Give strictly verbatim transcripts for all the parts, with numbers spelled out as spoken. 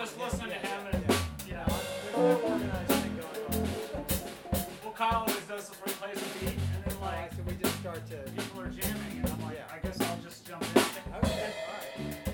just listening yeah, to him yeah, and, yeah. you know. There's no organized thing going on. Well, Kyle always does this where he plays a beat, and then, Like, like, so we just start to. people are jamming, and I'm like, Yeah. I guess I'll just jump in. Okay, alright.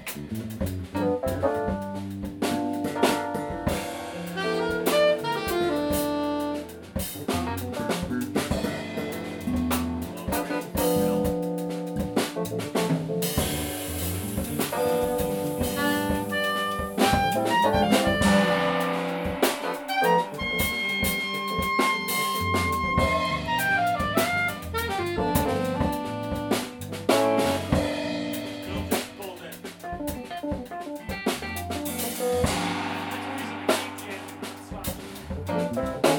Bill just pulled in. That's a reason to keep jamming. That's fine.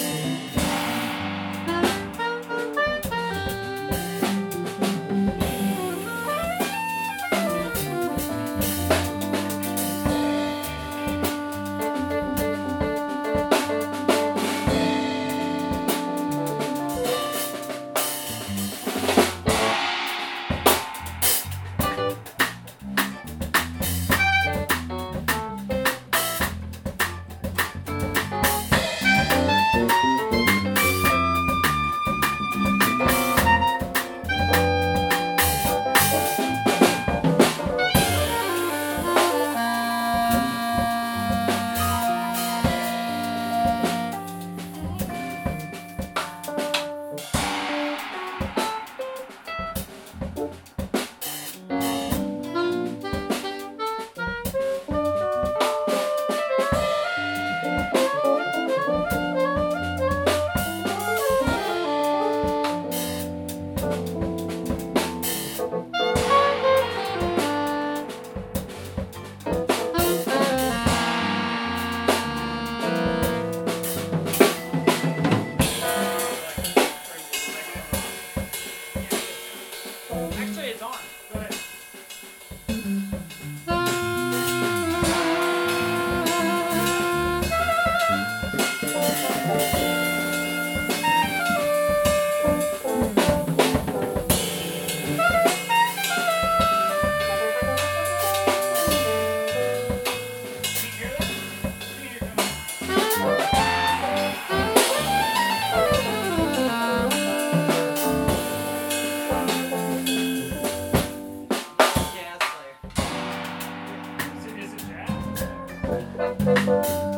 Actually, it's on. Go ahead. Can you hear that? Can you hear that? Yeah, that's clear. Is it, is it jazz?